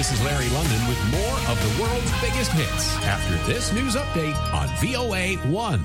This is Larry London with more of the world's biggest hits after this news update on VOA 1.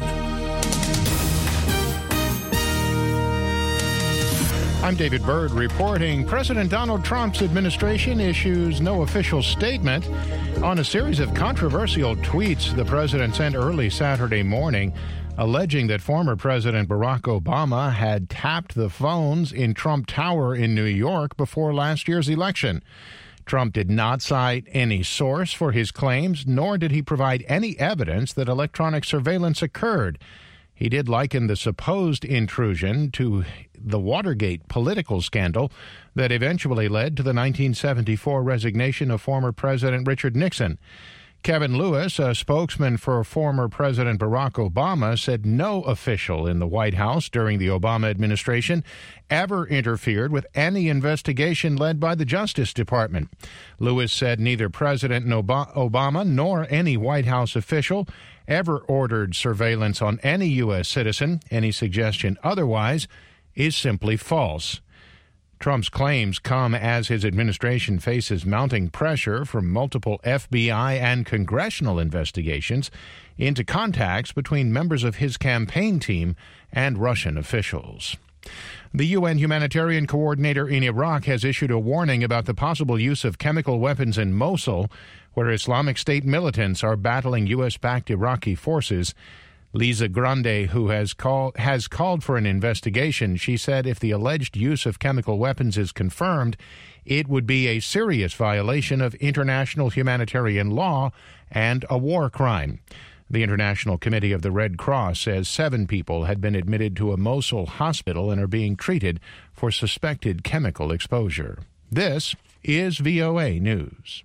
I'm David Byrd reporting. President Donald Trump's administration issues no official statement on a series of controversial tweets the president sent early Saturday morning, alleging that former President Barack Obama had tapped the phones in Trump Tower in New York before last year's election. Trump did not cite any source for his claims, nor did he provide any evidence that electronic surveillance occurred. He did liken the supposed intrusion to the Watergate political scandal that eventually led to the 1974 resignation of former President Richard Nixon. Kevin Lewis, a spokesman for former President Barack Obama, said no official in the White House during the Obama administration ever interfered with any investigation led by the Justice Department. Lewis said neither President Obama nor any White House official ever ordered surveillance on any U.S. citizen. Any suggestion otherwise is simply false. Trump's claims come as his administration faces mounting pressure from multiple FBI and congressional investigations into contacts between members of his campaign team and Russian officials. The UN humanitarian coordinator in Iraq has issued a warning about the possible use of chemical weapons in Mosul, where Islamic State militants are battling U.S.-backed Iraqi forces. Lisa Grande, who has called for an investigation, she said if the alleged use of chemical weapons is confirmed, it would be a serious violation of international humanitarian law and a war crime. The International Committee of the Red Cross says 7 people had been admitted to a Mosul hospital and are being treated for suspected chemical exposure. This is VOA News.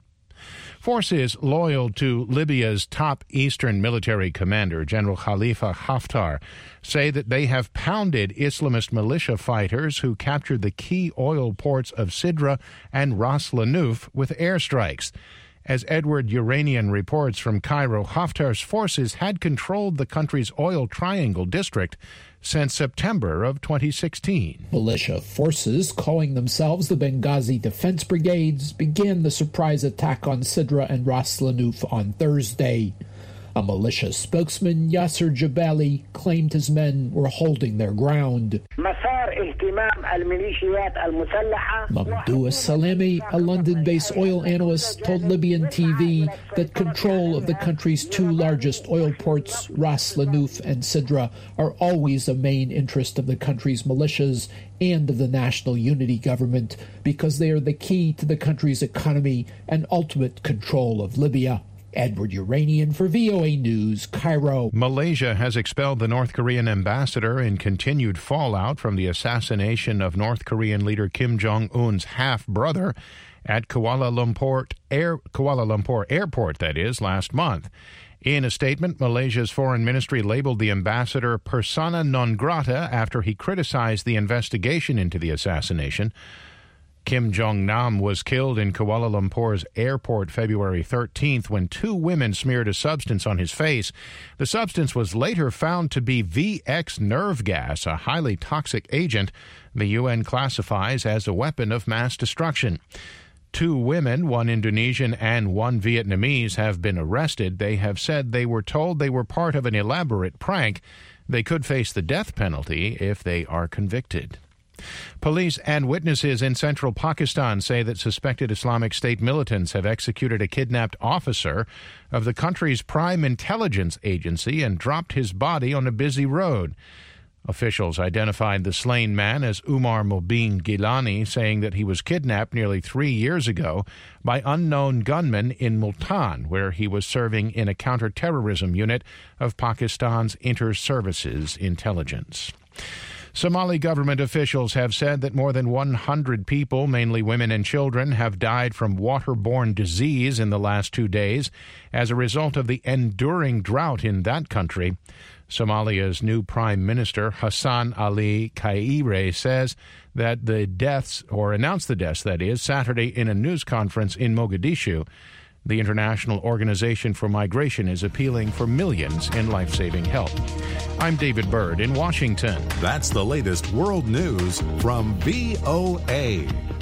Forces loyal to Libya's top eastern military commander, General Khalifa Haftar, say that they have pounded Islamist militia fighters who captured the key oil ports of Sidra and Ras Lanuf with airstrikes. As Edward Uranian reports from Cairo, Haftar's forces had controlled the country's oil triangle district since September of 2016. Militia forces, calling themselves the Benghazi Defense Brigades, began the surprise attack on Sidra and Ras Lanuf on Thursday. A militia spokesman, Yasser Jabali, claimed his men were holding their ground. Mamdouh Salemi, a London-based oil analyst, told Libyan TV that control of the country's 2 largest oil ports, Ras Lanuf and Sidra, are always a main interest of the country's militias and of the National Unity Government because they are the key to the country's economy and ultimate control of Libya. Edward Uranian for VOA News, Cairo. Malaysia has expelled the North Korean ambassador in continued fallout from the assassination of North Korean leader Kim Jong-un's half-brother at Kuala Lumpur Airport, last month. In a statement, Malaysia's foreign ministry labeled the ambassador persona non grata after he criticized the investigation into the assassination. Kim Jong-nam was killed in Kuala Lumpur's airport February 13th when 2 women smeared a substance on his face. The substance was later found to be VX nerve gas, a highly toxic agent the UN classifies as a weapon of mass destruction. 2 women, 1 Indonesian and 1 Vietnamese, have been arrested. They have said they were told they were part of an elaborate prank. They could face the death penalty if they are convicted. Police and witnesses in central Pakistan say that suspected Islamic State militants have executed a kidnapped officer of the country's prime intelligence agency and dropped his body on a busy road. Officials identified the slain man as Umar Mobeen Gilani, saying that he was kidnapped nearly 3 years ago by unknown gunmen in Multan, where he was serving in a counterterrorism unit of Pakistan's Inter-Services Intelligence. Somali government officials have said that more than 100 people, mainly women and children, have died from waterborne disease in the last 2 days as a result of the enduring drought in that country. Somalia's new Prime Minister, Hassan Ali Kaire, says that the deaths, or announced the deaths, that is, Saturday in a news conference in Mogadishu. The International Organization for Migration is appealing for millions in life-saving help. I'm David Byrd in Washington. That's the latest world news from VOA.